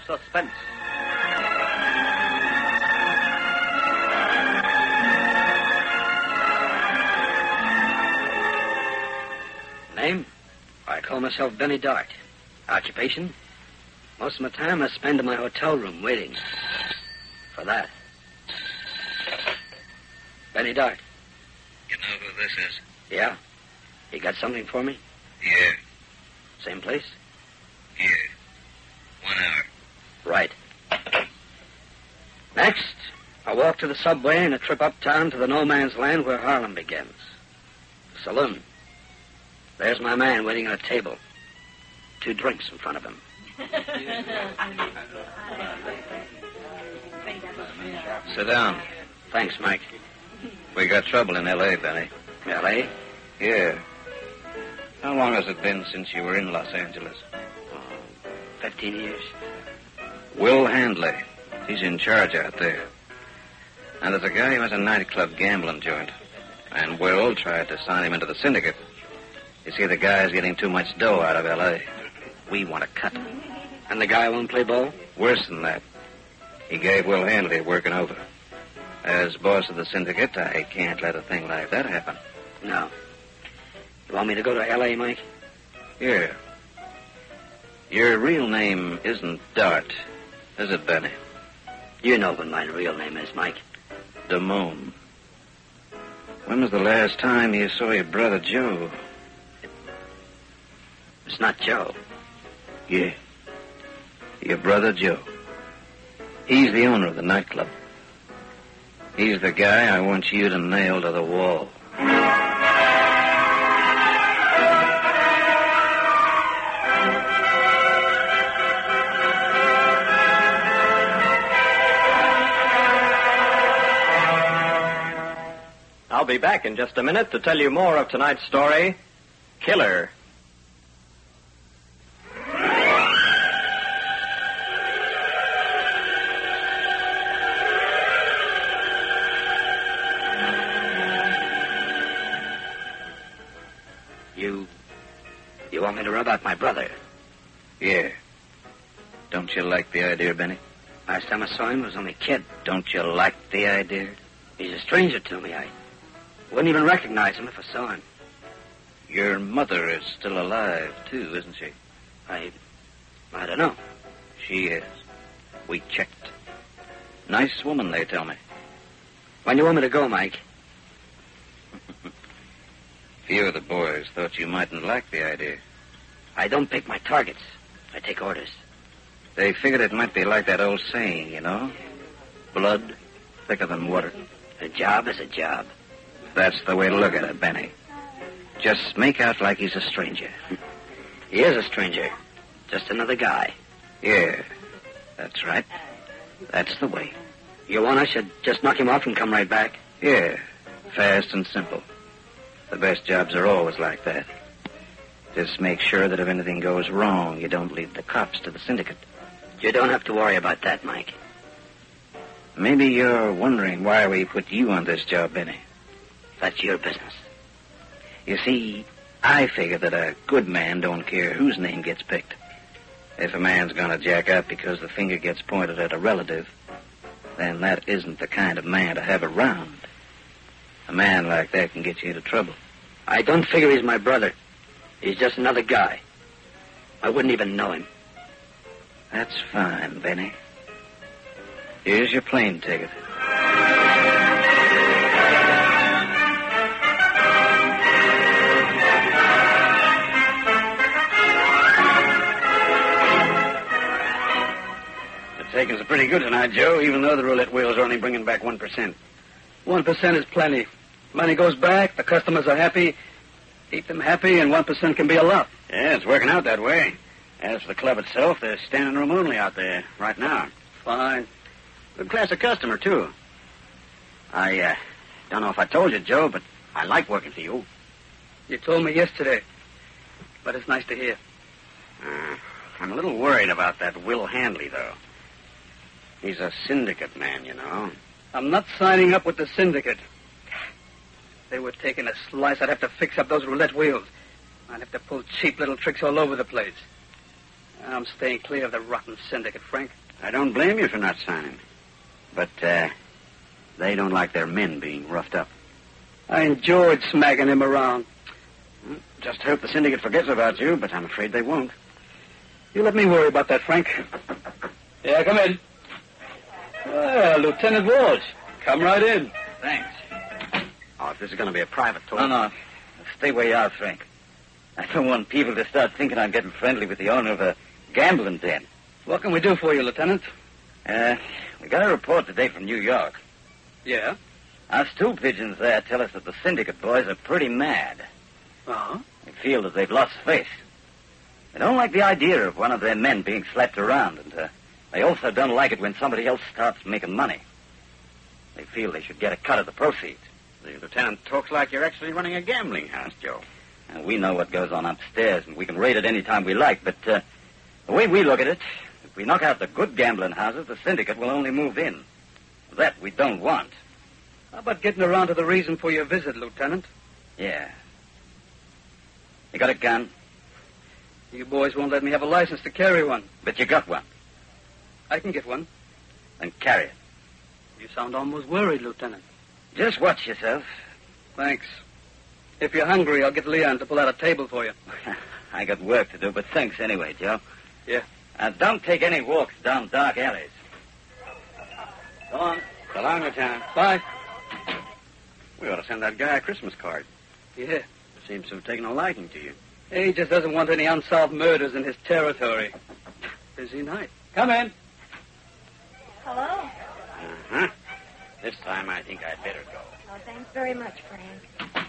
suspense. Name? I call myself Benny Dart. Occupation? Most of my time I spend in my hotel room waiting for that. Benny Dart. You know who this is? Yeah? You got something for me? Yeah. Same place? Here. 1 hour. Right. Next, I walk to the subway and a trip uptown to the no man's land where Harlem begins. Saloon. There's my man waiting at a table. 2 drinks in front of him. Sit down. Thanks, Mike. We got trouble in L.A., Benny. L.A.? Yeah. How long has it been since you were in Los Angeles? 15 years. Will Handley. He's in charge out there. And there's a guy who has a nightclub gambling joint. And Will tried to sign him into the syndicate. You see, the guy's getting too much dough out of L.A. We want to cut him. And the guy won't play ball? Worse than that. He gave Will Handley working over. As boss of the syndicate, I can't let a thing like that happen. No. You want me to go to L.A., Mike? Yeah. Your real name isn't Dart, is it, Benny? You know what my real name is, Mike. Damone. When was the last time you saw your brother Joe? It's not Joe. Yeah. Your brother Joe. He's the owner of the nightclub. He's the guy I want you to nail to the wall. I'll be back in just a minute to tell you more of tonight's story, Killer. You want me to rub out my brother? Yeah. Don't you like the idea, Benny? Last time I saw him, he was only a kid. Don't you like the idea? He's a stranger to me. I wouldn't even recognize him if I saw him. Your mother is still alive, too, isn't she? I don't know. She is. We checked. Nice woman, they tell me. When you want me to go, Mike? Few of the boys thought you mightn't like the idea. I don't pick my targets. I take orders. They figured it might be like that old saying, you know? Blood thicker than water. A job is a job. That's the way to look at it, Benny. Just make out like he's a stranger. He is a stranger. Just another guy. Yeah, that's right. That's the way. You want I should just knock him off and come right back? Yeah, fast and simple. The best jobs are always like that. Just make sure that if anything goes wrong, you don't leave the cops to the syndicate. You don't have to worry about that, Mike. Maybe you're wondering why we put you on this job, Benny. That's your business. You see, I figure that a good man don't care whose name gets picked. If a man's gonna jack up because the finger gets pointed at a relative, then that isn't the kind of man to have around. A man like that can get you into trouble. I don't figure he's my brother. He's just another guy. I wouldn't even know him. That's fine, Benny. Here's your plane ticket. The takings are pretty good tonight, Joe, even though the roulette wheels are only bringing back 1%. 1% is plenty. Money goes back, the customers are happy. Keep them happy, and 1% can be a lot. Yeah, it's working out that way. As for the club itself, there's standing room only out there right now. Fine. Good class of customer, too. I don't know if I told you, Joe, but I like working for you. You told me yesterday, but it's nice to hear. I'm a little worried about that Will Handley, though. He's a syndicate man, you know. I'm not signing up with the syndicate. If they were taking a slice, I'd have to fix up those roulette wheels. I'd have to pull cheap little tricks all over the place. I'm staying clear of the rotten syndicate, Frank. I don't blame you for not signing. But, they don't like their men being roughed up. I enjoyed smacking him around. Just hope the syndicate forgets about you, but I'm afraid they won't. You let me worry about that, Frank. Yeah, come in. Well, Lieutenant Walsh. Come right in. Thanks. Oh, if this is going to be a private talk... No. Stay where you are, Frank. I don't want people to start thinking I'm getting friendly with the owner of a gambling den. What can we do for you, Lieutenant? We got a report today from New York. Yeah? Our stool pigeons there tell us that the syndicate boys are pretty mad. Uh-huh. They feel that they've lost face. They don't like the idea of one of their men being slapped around, and they also don't like it when somebody else starts making money. They feel they should get a cut of the proceeds. The lieutenant talks like you're actually running a gambling house, Joe. And we know what goes on upstairs, and we can raid it any time we like, but the way we look at it, if we knock out the good gambling houses, the syndicate will only move in. That we don't want. How about getting around to the reason for your visit, Lieutenant? Yeah. You got a gun? You boys won't let me have a license to carry one. But you got one. I can get one. Then carry it. You sound almost worried, Lieutenant. Just watch yourself. Thanks. If you're hungry, I'll get Leon to pull out a table for you. I got work to do, but thanks anyway, Joe. Yeah. Don't take any walks down dark alleys. Go on. So long, Lieutenant. Bye. We ought to send that guy a Christmas card. Yeah. Seems to have taken a liking to you. He just doesn't want any unsolved murders in his territory. Busy night. Come in. Hello. Uh-huh. This time I think I'd better go. Oh, thanks very much, Frank.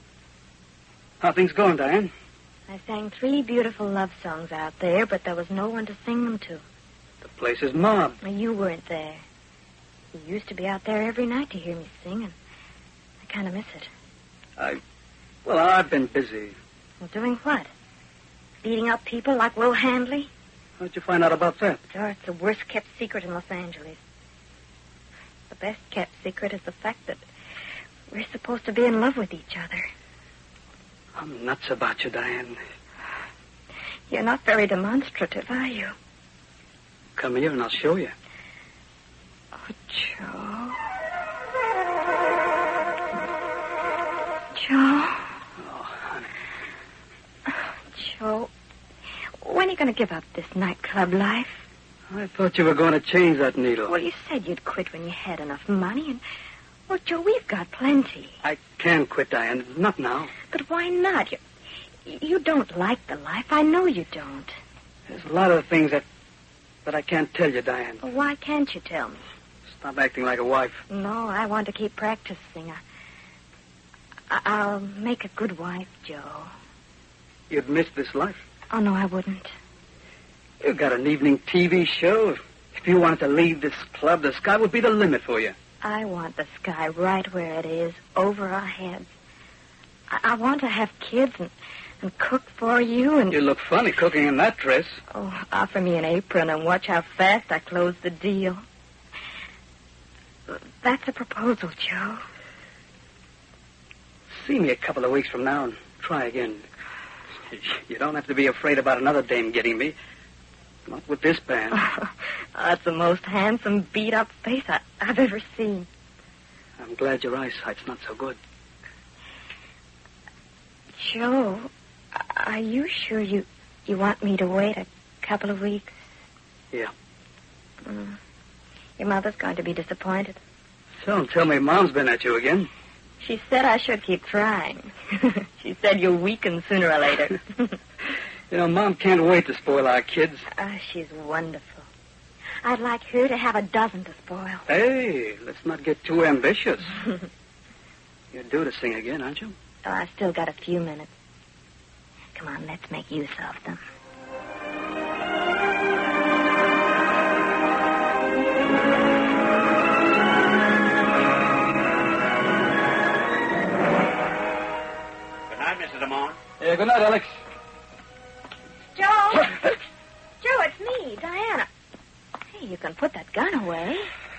How things going, Diane? I sang 3 beautiful love songs out there, but there was no one to sing them to. The place is mobbed. Well, you weren't there. You used to be out there every night to hear me sing, and I kind of miss it. I've been busy. Well, doing what? Beating up people like Will Handley? How'd you find out about that? Sure, it's the worst-kept secret in Los Angeles. The best-kept secret is the fact that we're supposed to be in love with each other. I'm nuts about you, Diane. You're not very demonstrative, are you? Come here and I'll show you. Oh, Joe. Joe. Oh, honey. Joe, when are you going to give up this nightclub life? I thought you were going to change that needle. Well, you said you'd quit when you had enough money, and... Well, Joe, we've got plenty. I can quit, Diane. Not now. But why not? You don't like the life. I know you don't. There's a lot of things that I can't tell you, Diane. Well, why can't you tell me? Stop acting like a wife. No, I want to keep practicing. I'll make a good wife, Joe. You'd miss this life. Oh, no, I wouldn't. You've got an evening TV show. If you wanted to leave this club, the sky would be the limit for you. I want the sky right where it is, over our heads. I want to have kids and cook for you and... You look funny cooking in that dress. Oh, offer me an apron and watch how fast I close the deal. That's a proposal, Joe. See me a couple of weeks from now and try again. You don't have to be afraid about another dame getting me. Not with this band. That's the most handsome, beat-up face I've ever seen. I'm glad your eyesight's not so good. Joe, are you sure you want me to wait a couple of weeks? Yeah. Your mother's going to be disappointed. So don't tell me Mom's been at you again. She said I should keep trying. She said you'll weaken sooner or later. You know, Mom can't wait to spoil our kids. She's wonderful. I'd like her to have a dozen to spoil. Hey, let's not get too ambitious. You're due to sing again, aren't you? Oh, I've still got a few minutes. Come on, let's make use of them. Good night, Mrs. Amon. Yeah, good night, Alex. Joe! Joe, it's me, Diana. Hey, you can put that gun away.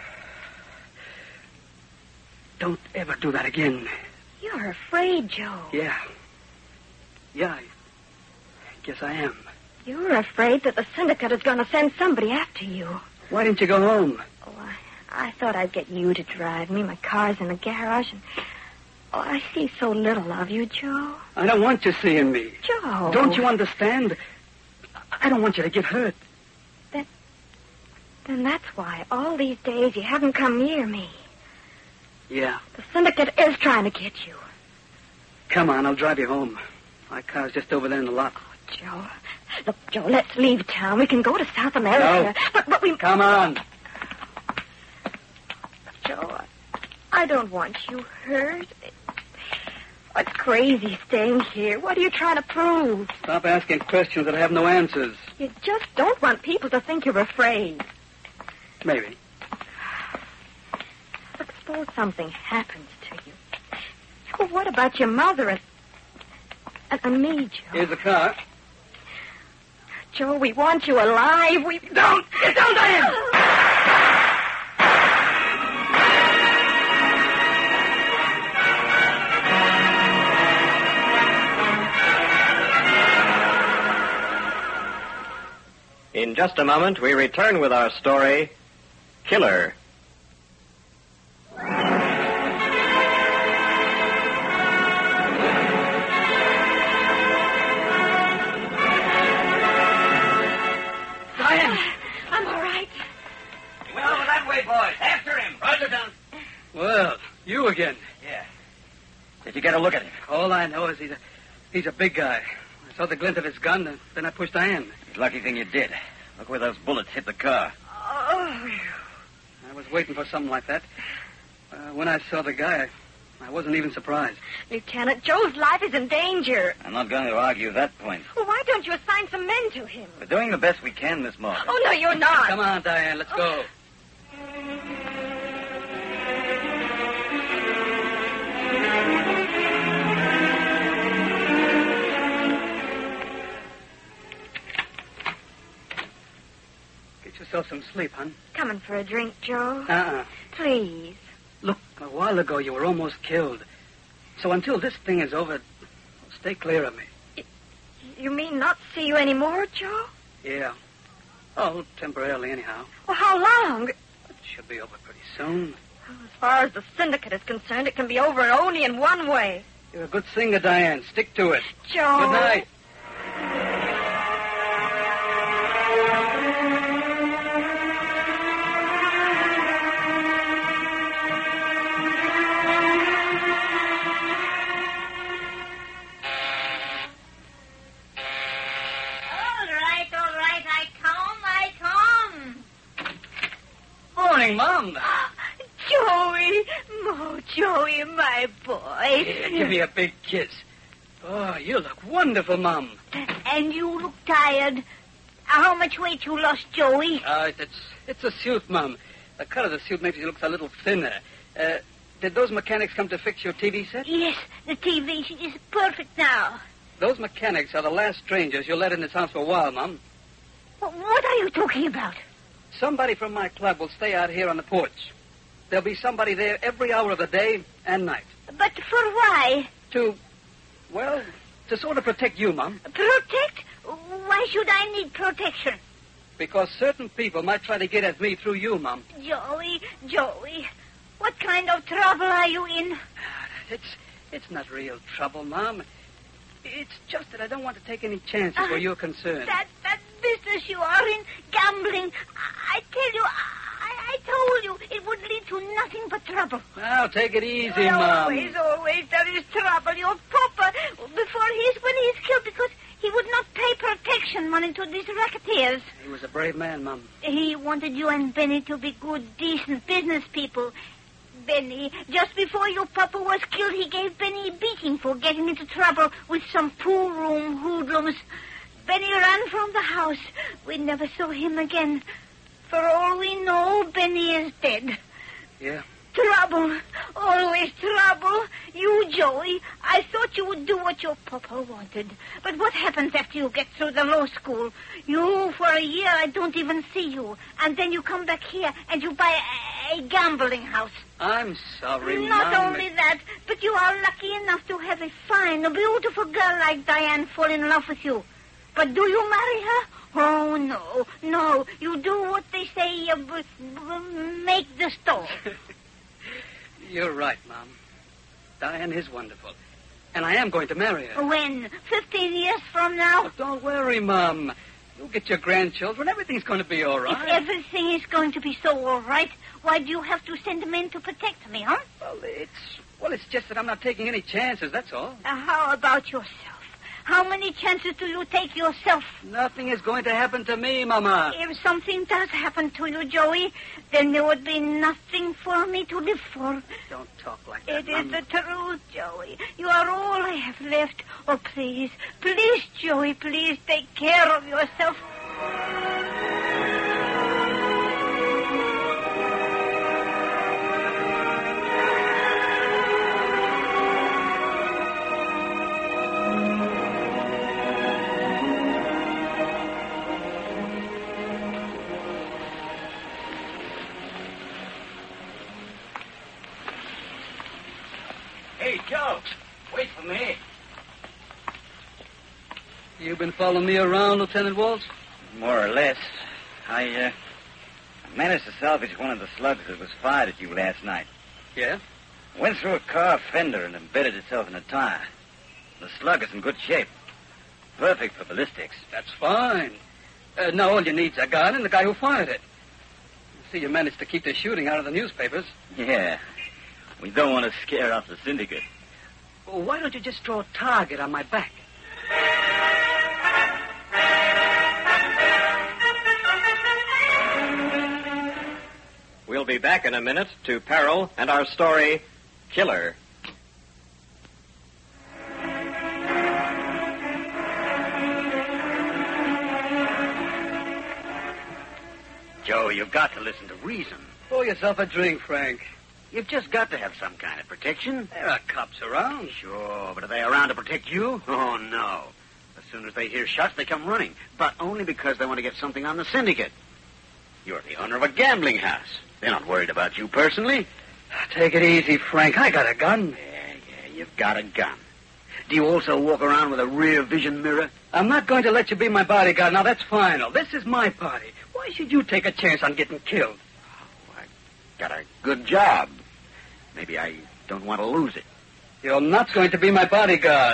Don't ever do that again. You're afraid, Joe. Yeah. Yeah, I guess I am. You're afraid that the syndicate is going to send somebody after you. Why didn't you go home? Oh, I thought I'd get you to drive me. My car's in the garage, and... Oh, I see so little of you, Joe. I don't want you seeing me. Joe. Don't you understand? I don't want you to get hurt. Then that's why all these days you haven't come near me. Yeah. The syndicate is trying to get you. Come on, I'll drive you home. My car's just over there in the lot. Oh, Joe. Look, Joe, let's leave town. We can go to South America. No. But we... Come on. Joe, I don't want you hurt. It's crazy staying here. What are you trying to prove? Stop asking questions that have no answers. You just don't want people to think you're afraid. Maybe. But suppose something happens to you. Well, what about your mother and me, Joe? Here's the car. Joe, we want you alive. Don't, Diane! In just a moment, we return with our story, Killer. Diane! I'm all right. He went over that way, boys. After him. Roger, down. Well, you again. Yeah. Did you get a look at him? All I know is he's a big guy. I saw the glint of his gun, and then I pushed Diane. It's a lucky thing you did. Look where those bullets hit the car. Oh. I was waiting for something like that. When I saw the guy, I wasn't even surprised. Lieutenant, Joe's life is in danger. I'm not going to argue that point. Well, why don't you assign some men to him? We're doing the best we can, Miss Morgan. Oh, no, you're not. Come on, Diane, let's go. Get yourself some sleep, hon. Coming for a drink, Joe? Uh-uh. Please. Look, a while ago you were almost killed. So until this thing is over, stay clear of me. You mean not see you anymore, Joe? Yeah. Oh, temporarily anyhow. Well, how long? It should be over pretty soon. As far as the syndicate is concerned, it can be over only in one way. You're a good singer, Diane. Stick to it. Joe. Good night. Morning, Mom. Joey. Oh, Joey, my boy. Yeah, give me a big kiss. Oh, you look wonderful, Mom. And you look tired. How much weight you lost, Joey? It's a suit, Mom. The cut of the suit makes you look a little thinner. Did those mechanics come to fix your TV set? Yes, the TV is perfect now. Those mechanics are the last strangers you'll let in this house for a while, Mom. What are you talking about? Somebody from my club will stay out here on the porch. There'll be somebody there every hour of the day and night. But for why? To sort of protect you, Mom. Protect? Why should I need protection? Because certain people might try to get at me through you, Mom. Joey, what kind of trouble are you in? It's not real trouble, Mom. It's just that I don't want to take any chances where you're concerned. That business you are in, gambling, I tell you, I told you, it would lead to nothing but trouble. Now, take it easy, Mom. Always there is trouble. Your papa, when he's killed, because he would not pay protection money to these racketeers. He was a brave man, Mom. He wanted you and Benny to be good, decent business people. Benny, just before your papa was killed, he gave Benny a beating for getting into trouble with some pool room hoodlums. Benny ran from the house. We never saw him again. For all we know, Benny is dead. Yeah. Trouble. Always trouble. You, Joey, I thought you would do what your papa wanted. But what happens after you get through the law school? For a year, I don't even see you. And then you come back here and you buy a gambling house. I'm sorry, Mom. Not only that, but you are lucky enough to have a fine, a beautiful girl like Diane fall in love with you. But do you marry her? Oh, no. You do what they say, make the stove. You're right, Mom. Diane is wonderful. And I am going to marry her. When? 15 years from now? Oh, don't worry, Mom. You'll get your grandchildren. Everything's going to be all right. If everything is going to be so all right, why do you have to send men to protect me, huh? Well, it's just that I'm not taking any chances, that's all. How about yourself? How many chances do you take yourself? Nothing is going to happen to me, Mama. If something does happen to you, Joey, then there would be nothing for me to live for. Don't talk like that, It is the truth, Joey. You are all I have left. Oh, please, Joey, please take care of yourself. Hey, Joe, wait for me. You've been following me around, Lieutenant Waltz? More or less. I managed to salvage one of the slugs that was fired at you last night. Yeah? Went through a car fender and embedded itself in a tire. The slug is in good shape. Perfect for ballistics. That's fine. Now all you need's a gun and the guy who fired it. See, you managed to keep the shooting out of the newspapers. Yeah. We don't want to scare off the syndicate. Well, why don't you just draw a target on my back? We'll be back in a minute to Peril and our story, Killer. Joe, you've got to listen to reason. Pour yourself a drink, Frank. You've just got to have some kind of protection. There are cops around. Sure, but are they around to protect you? Oh, no. As soon as they hear shots, they come running. But only because they want to get something on the syndicate. You're the owner of a gambling house. They're not worried about you personally. Take it easy, Frank. I got a gun. Yeah, you've got a gun. Do you also walk around with a rear vision mirror? I'm not going to let you be my bodyguard. Now, that's final. This is my party. Why should you take a chance on getting killed? Oh, I got a good job. Maybe I don't want to lose it. You're not going to be my bodyguard.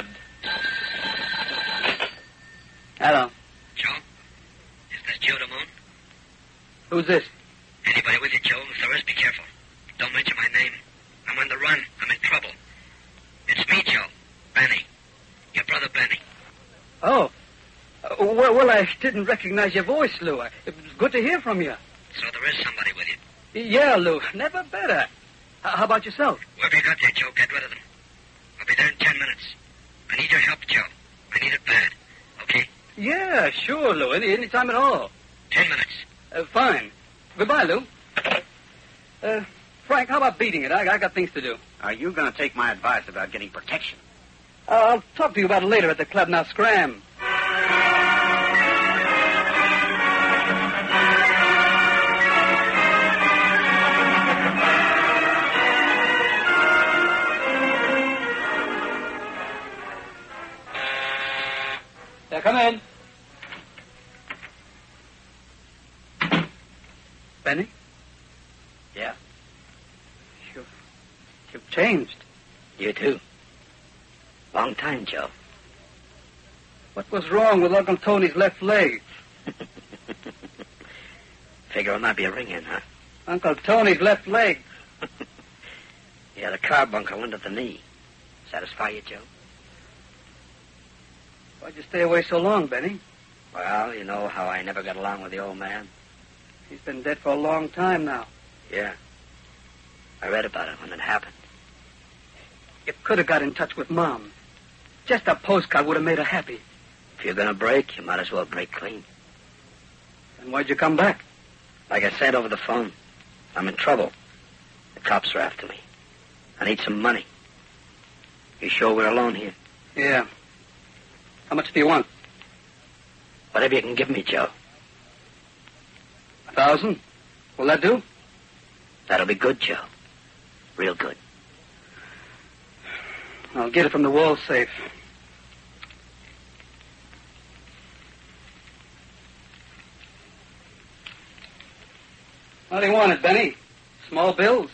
Hello. Joe? Is this Joe Damone? Who's this? Anybody with you, Joe? If there is, be careful. Don't mention my name. I'm on the run. I'm in trouble. It's me, Joe. Benny. Your brother Benny. Oh. Well, I didn't recognize your voice, Lou. It was good to hear from you. So there is somebody with you. Yeah, Lou. Never better. How about yourself? Whoever you got there, Joe, get rid of them. I'll be there in 10 minutes. I need your help, Joe. I need it bad. Okay? Yeah, sure, Lou. Any time at all. 10 minutes. Fine. Goodbye, Lou. Frank, how about beating it? I got things to do. Are you going to take my advice about getting protection? I'll talk to you about it later at the club. Now, scram. Yeah, come in. Benny? Yeah? You've changed. You too. Long time, Joe. What was wrong with Uncle Tony's left leg? Figure it might be a ring in, huh? Uncle Tony's left leg. He had a carbuncle under the knee. Satisfy you, Joe? Why'd you stay away so long, Benny? Well, you know how I never got along with the old man. He's been dead for a long time now. Yeah. I read about it when it happened. You could have got in touch with Mom. Just a postcard would have made her happy. If you're going to break, you might as well break clean. And why'd you come back? Like I said over the phone, I'm in trouble. The cops are after me. I need some money. You sure we're alone here? Yeah. How much do you want? Whatever you can give me, Joe. 1,000? Will that do? That'll be good, Joe. Real good. I'll get it from the wall safe. How do you want it, Benny? Small bills?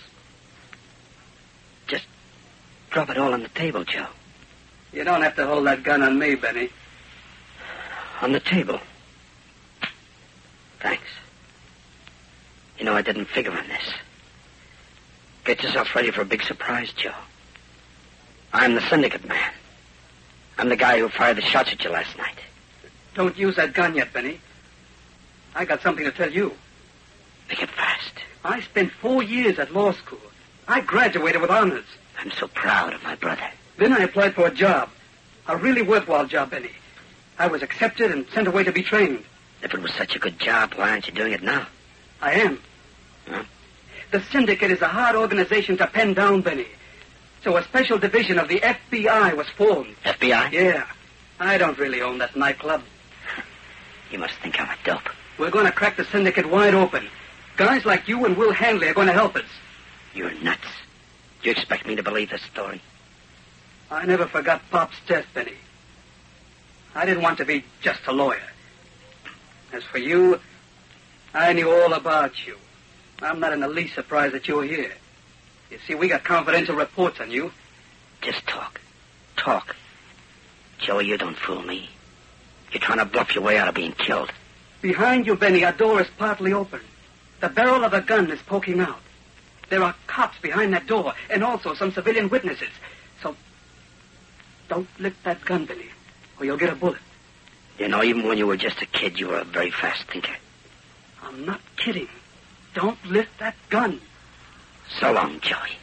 Just drop it all on the table, Joe. You don't have to hold that gun on me, Benny. On the table. Thanks. You know, I didn't figure on this. Get yourself ready for a big surprise, Joe. I'm the syndicate man. I'm the guy who fired the shots at you last night. Don't use that gun yet, Benny. I got something to tell you. Make it fast. I spent 4 years at law school. I graduated with honors. I'm so proud of my brother. Then I applied for a job. A really worthwhile job, Benny. I was accepted and sent away to be trained. If it was such a good job, why aren't you doing it now? I am. Huh? The syndicate is a hard organization to pen down, Benny. So a special division of the FBI was formed. FBI? Yeah. I don't really own that nightclub. You must think I'm a dope. We're going to crack the syndicate wide open. Guys like you and Will Handley are going to help us. You're nuts. Do you expect me to believe this story? I never forgot Pop's death, Benny. I didn't want to be just a lawyer. As for you, I knew all about you. I'm not in the least surprised that you're here. You see, we got confidential reports on you. Just talk. Talk. Joey, you don't fool me. You're trying to bluff your way out of being killed. Behind you, Benny, a door is partly open. The barrel of a gun is poking out. There are cops behind that door, and also some civilian witnesses. So, don't lift that gun, Benny, or you'll get a bullet. You know, even when you were just a kid, you were a very fast thinker. I'm not kidding. Don't lift that gun. So long, Joey.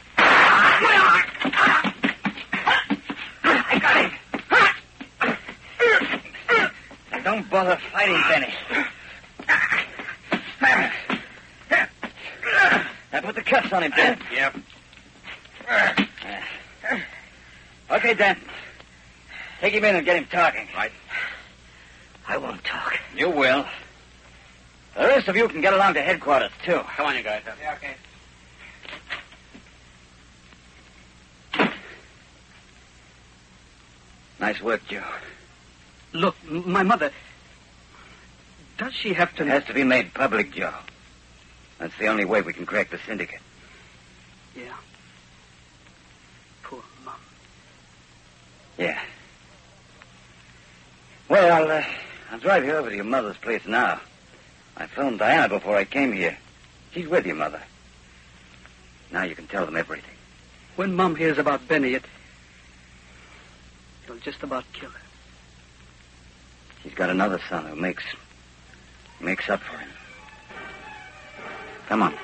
I got him. Now, don't bother fighting, Benny. Now, put the cuffs on him, Dan. Yep. Okay, Dan. Take him in and get him talking. Right. I won't talk. You will. The rest of you can get along to headquarters, too. Come on, you guys. Yeah, okay. Nice work, Joe. Look, my mother... Does she have to... It has to be made public, Joe. That's the only way we can crack the syndicate. Yeah. Poor Mom. Yeah. Well, I'll drive you over to your mother's place now. I phoned Diana before I came here. She's with your mother. Now you can tell them everything. When Mom hears about Benny, it'll just about kill her. She's got another son who makes up for him. Come on.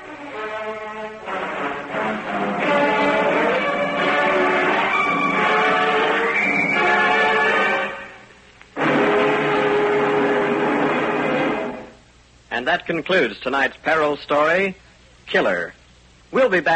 And that concludes tonight's Peril story, Killer. We'll be back.